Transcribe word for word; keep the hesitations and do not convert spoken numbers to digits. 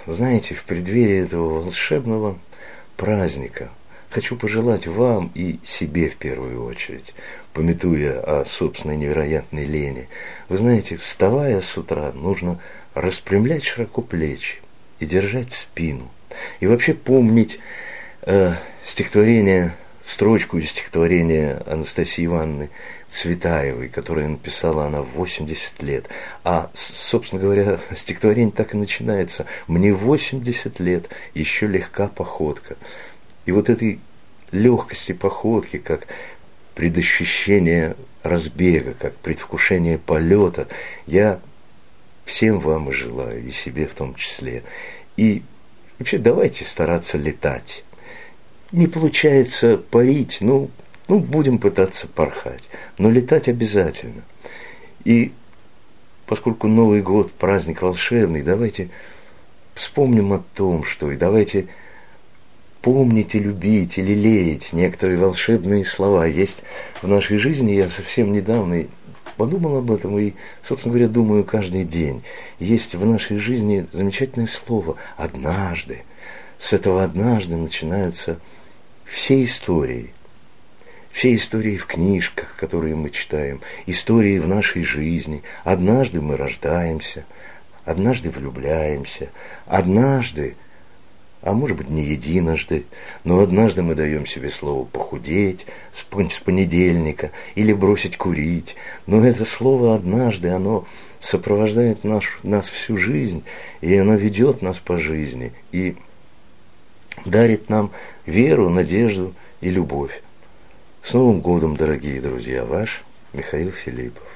знаете, в преддверии этого волшебного праздника хочу пожелать вам и себе в первую очередь, памятуя о собственной невероятной лени. Вы знаете, вставая с утра, нужно распрямлять широко плечи и держать спину. И вообще помнить э, стихотворение, строчку из стихотворения Анастасии Ивановны Цветаевой, которое написала она в восемьдесят лет. А, собственно говоря, стихотворение так и начинается: «Мне восемьдесят лет, еще легка походка». И вот этой легкости походки, как предощущение разбега, как предвкушение полета, я всем вам и желаю, и себе в том числе. И вообще давайте стараться летать. Не получается парить, ну, ну будем пытаться порхать, но летать обязательно. И поскольку Новый год – праздник волшебный, давайте вспомним о том, что и давайте помнить и любить, и лелеять некоторые волшебные слова. Есть в нашей жизни, я совсем недавно подумал об этом и, собственно говоря, думаю каждый день. Есть в нашей жизни замечательное слово «однажды». С этого «однажды» начинаются все истории. Все истории в книжках, которые мы читаем, истории в нашей жизни. Однажды мы рождаемся, однажды влюбляемся, однажды, а может быть не единожды, но однажды мы даем себе слово похудеть с понедельника или бросить курить. Но это слово «однажды», оно сопровождает наш, нас всю жизнь, и оно ведет нас по жизни, и дарит нам веру, надежду и любовь. С Новым годом, дорогие друзья, ваш Михаил Филиппов.